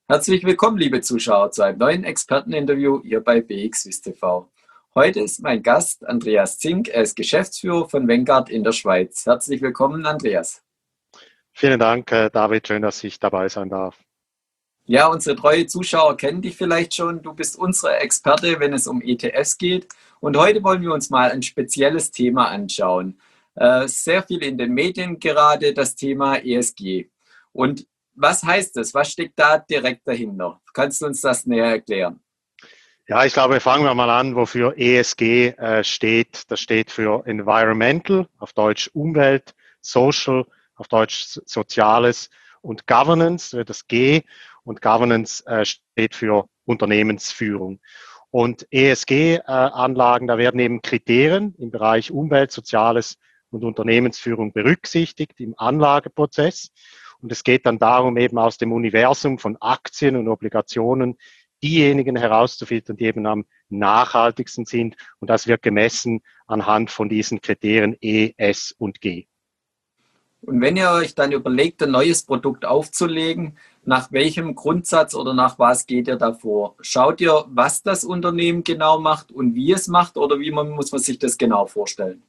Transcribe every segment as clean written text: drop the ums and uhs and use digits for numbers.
Herzlich willkommen, liebe Zuschauer, zu einem neuen Experteninterview hier bei BXWIST TV. Heute ist mein Gast Andreas Zink, er ist Geschäftsführer von Vanguard in der Schweiz. Herzlich willkommen, Andreas. Vielen Dank, David. Schön, dass ich dabei sein darf. Ja, unsere treue Zuschauer kennen dich vielleicht schon. Du bist unsere Experte, wenn es um ETFs geht. Und heute wollen wir uns mal ein spezielles Thema anschauen. Sehr viel in den Medien gerade das Thema ESG. Und was heißt das? Was steckt da direkt dahinter? Kannst du uns das näher erklären? Ja, ich glaube, fangen wir mal an, wofür ESG steht. Das steht für Environmental, auf Deutsch Umwelt, Social, auf Deutsch Soziales und Governance, das G. Und Governance steht für Unternehmensführung. Und ESG-Anlagen, da werden eben Kriterien im Bereich Umwelt, Soziales und Unternehmensführung berücksichtigt im Anlageprozess. Und es geht dann darum, eben aus dem Universum von Aktien und Obligationen diejenigen herauszufiltern, die eben am nachhaltigsten sind. Und das wird gemessen anhand von diesen Kriterien E, S und G. Und wenn ihr euch dann überlegt, ein neues Produkt aufzulegen, nach welchem Grundsatz oder nach was geht ihr da vor? Schaut ihr, was das Unternehmen genau macht und wie es macht, oder muss man sich das genau vorstellen?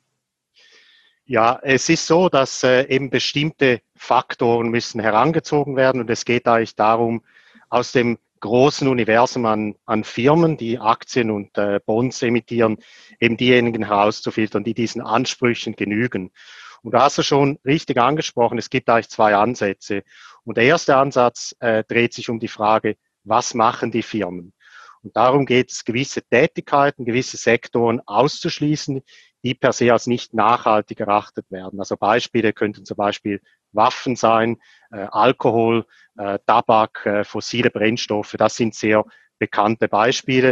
Ja, es ist so, dass eben bestimmte Faktoren müssen herangezogen werden und es geht eigentlich darum, aus dem großen Universum an Firmen, die Aktien und Bonds emittieren, eben diejenigen herauszufiltern, die diesen Ansprüchen genügen. Und da hast du schon richtig angesprochen, es gibt eigentlich zwei Ansätze. Und der erste Ansatz dreht sich um die Frage, was machen die Firmen? Und darum geht es, gewisse Tätigkeiten, gewisse Sektoren auszuschließen, die per se als nicht nachhaltig erachtet werden. Also Beispiele könnten zum Beispiel Waffen sein, Alkohol, Tabak, fossile Brennstoffe. Das sind sehr bekannte Beispiele.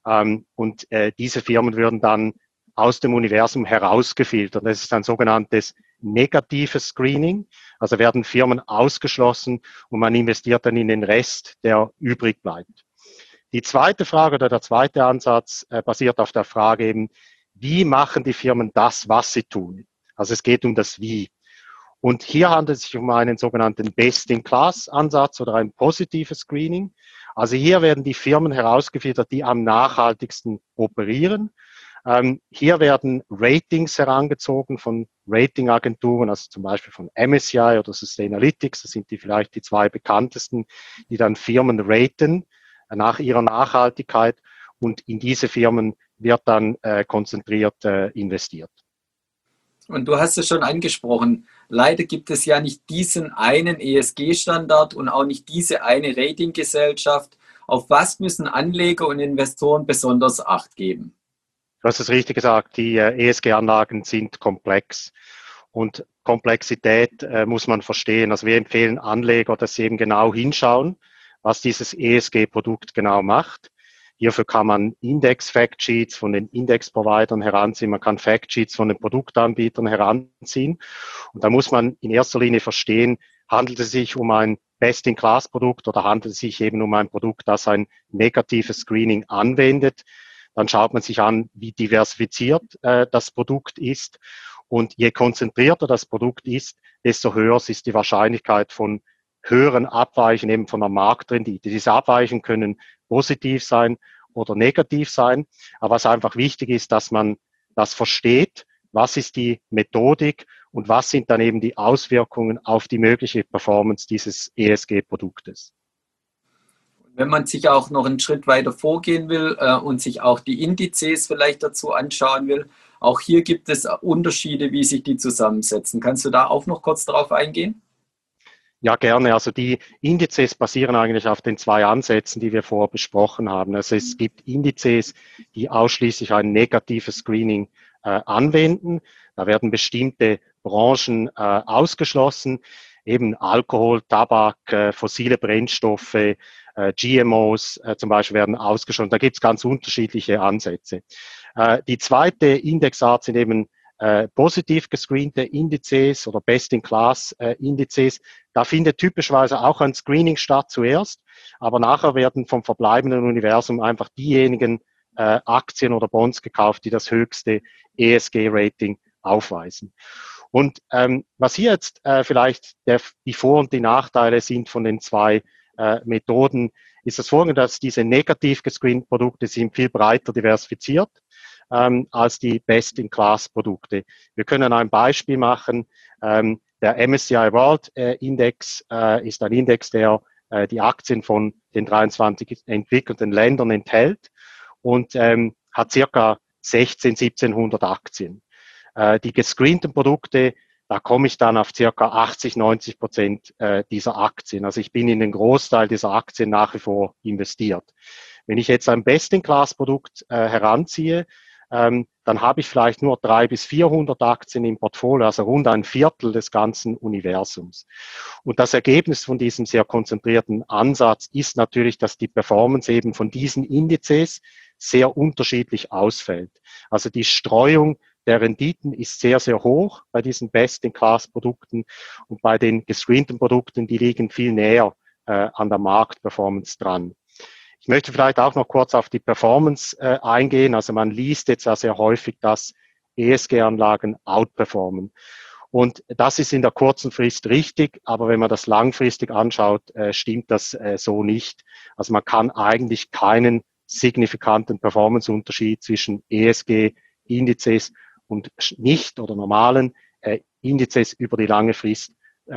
Und diese Firmen würden dann aus dem Universum herausgefiltert. Das ist ein sogenanntes negatives Screening. Also werden Firmen ausgeschlossen und man investiert dann in den Rest, der übrig bleibt. Die zweite Frage oder der zweite Ansatz basiert auf der Frage eben, wie machen die Firmen das, was sie tun? Also es geht um das Wie. Und hier handelt es sich um einen sogenannten Best-in-Class-Ansatz oder ein positives Screening. Also hier werden die Firmen herausgefiltert, die am nachhaltigsten operieren. Hier werden Ratings herangezogen von Ratingagenturen, also zum Beispiel von MSCI oder Sustainalytics. Das sind vielleicht die zwei bekanntesten, die dann Firmen raten nach ihrer Nachhaltigkeit. Und in diese Firmen wird dann konzentriert investiert. Und du hast es schon angesprochen, leider gibt es ja nicht diesen einen ESG-Standard und auch nicht diese eine Ratinggesellschaft. Auf was müssen Anleger und Investoren besonders Acht geben? Du hast es richtig gesagt, die ESG-Anlagen sind komplex. Und Komplexität muss man verstehen. Also wir empfehlen Anleger, dass sie eben genau hinschauen, was dieses ESG-Produkt genau macht. Hierfür kann man Index-Factsheets von den Index-Providern heranziehen, man kann Factsheets von den Produktanbietern heranziehen. Und da muss man in erster Linie verstehen, handelt es sich um ein Best-in-Class-Produkt oder handelt es sich eben um ein Produkt, das ein negatives Screening anwendet. Dann schaut man sich an, wie diversifiziert das Produkt ist. Und je konzentrierter das Produkt ist, desto höher ist die Wahrscheinlichkeit von höheren Abweichen eben von der Marktrendite. Diese Abweichen können positiv sein oder negativ sein. Aber was einfach wichtig ist, dass man das versteht, was ist die Methodik und was sind dann eben die Auswirkungen auf die mögliche Performance dieses ESG-Produktes. Wenn man sich auch noch einen Schritt weiter vorgehen will und sich auch die Indizes vielleicht dazu anschauen will, auch hier gibt es Unterschiede, wie sich die zusammensetzen. Kannst du da auch noch kurz darauf eingehen? Ja, gerne. Also die Indizes basieren eigentlich auf den zwei Ansätzen, die wir vorher besprochen haben. Also es gibt Indizes, die ausschließlich ein negatives Screening anwenden. Da werden bestimmte Branchen ausgeschlossen, eben Alkohol, Tabak, fossile Brennstoffe, GMOs zum Beispiel werden ausgeschlossen. Da gibt es ganz unterschiedliche Ansätze. Die zweite Indexart sind eben positiv gescreente Indizes oder Best-in-Class-Indizes. Da findet typischerweise auch ein Screening statt zuerst, aber nachher werden vom verbleibenden Universum einfach diejenigen Aktien oder Bonds gekauft, die das höchste ESG-Rating aufweisen. Und was hier jetzt vielleicht die Vor- und die Nachteile sind von den zwei Methoden ist das folgende, dass diese negativ gescreenten Produkte sind viel breiter diversifiziert als die Best-in-Class-Produkte. Wir können ein Beispiel machen. Der MSCI World Index ist ein Index, der die Aktien von den 23 entwickelten Ländern enthält und hat circa 1700 Aktien. Die gescreenten Produkte, da komme ich dann auf circa 80-90% dieser Aktien. Also ich bin in den Großteil dieser Aktien nach wie vor investiert. Wenn ich jetzt ein Best-in-Class-Produkt heranziehe, dann habe ich vielleicht nur 300 bis 400 Aktien im Portfolio, also rund ein Viertel des ganzen Universums. Und das Ergebnis von diesem sehr konzentrierten Ansatz ist natürlich, dass die Performance eben von diesen Indizes sehr unterschiedlich ausfällt. Also die Streuung der Renditen ist sehr, sehr hoch bei diesen Best-in-Class-Produkten und bei den gescreenten Produkten, die liegen viel näher an der Marktperformance dran. Ich möchte vielleicht auch noch kurz auf die Performance eingehen. Also man liest jetzt ja sehr häufig, dass ESG-Anlagen outperformen. Und das ist in der kurzen Frist richtig, aber wenn man das langfristig anschaut, stimmt das so nicht. Also man kann eigentlich keinen signifikanten Performance-Unterschied zwischen ESG-Indizes und nicht oder normalen Indizes über die lange Frist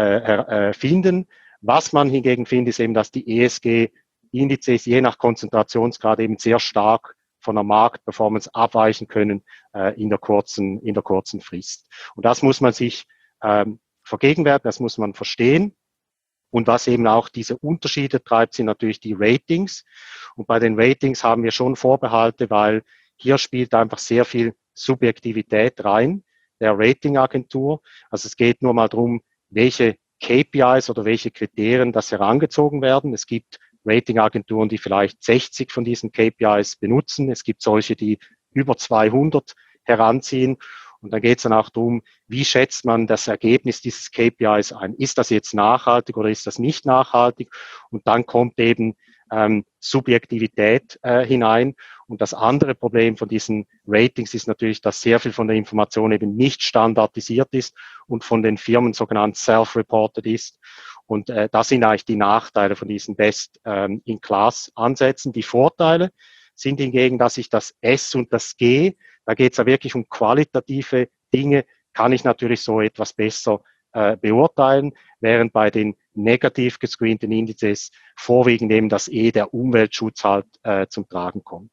finden. Was man hingegen findet, ist eben, dass die ESG-Indizes je nach Konzentrationsgrad eben sehr stark von der Marktperformance abweichen können in der kurzen Frist. Und das muss man sich vergegenwärtigen, das muss man verstehen. Und was eben auch diese Unterschiede treibt, sind natürlich die Ratings. Und bei den Ratings haben wir schon Vorbehalte, weil hier spielt einfach sehr viel Subjektivität rein, der Ratingagentur. Also es geht nur mal darum, welche KPIs oder welche Kriterien das herangezogen werden. Es gibt Ratingagenturen, die vielleicht 60 von diesen KPIs benutzen. Es gibt solche, die über 200 heranziehen. Und dann geht es dann auch darum, wie schätzt man das Ergebnis dieses KPIs ein? Ist das jetzt nachhaltig oder ist das nicht nachhaltig? Und dann kommt eben Subjektivität hinein. Und das andere Problem von diesen Ratings ist natürlich, dass sehr viel von der Information eben nicht standardisiert ist und von den Firmen sogenannt self-reported ist. Und das sind eigentlich die Nachteile von diesen Best-in-Class-Ansätzen. Die Vorteile sind hingegen, dass ich das S und das G, da geht es ja wirklich um qualitative Dinge, kann ich natürlich so etwas besser beurteilen, während bei den negativ gescreenten Indizes vorwiegend eben das E, der Umweltschutz halt zum Tragen kommt.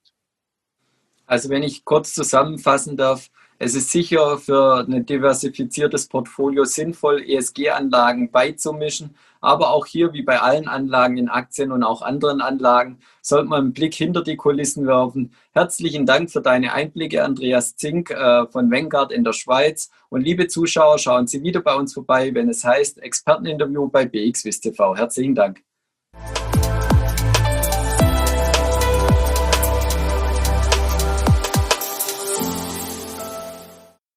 Also wenn ich kurz zusammenfassen darf, es ist sicher für ein diversifiziertes Portfolio sinnvoll, ESG-Anlagen beizumischen, aber auch hier, wie bei allen Anlagen in Aktien und auch anderen Anlagen, sollte man einen Blick hinter die Kulissen werfen. Herzlichen Dank für deine Einblicke, Andreas Zink von Vanguard in der Schweiz. Und liebe Zuschauer, schauen Sie wieder bei uns vorbei, wenn es heißt Experteninterview bei BXWIST TV. Herzlichen Dank.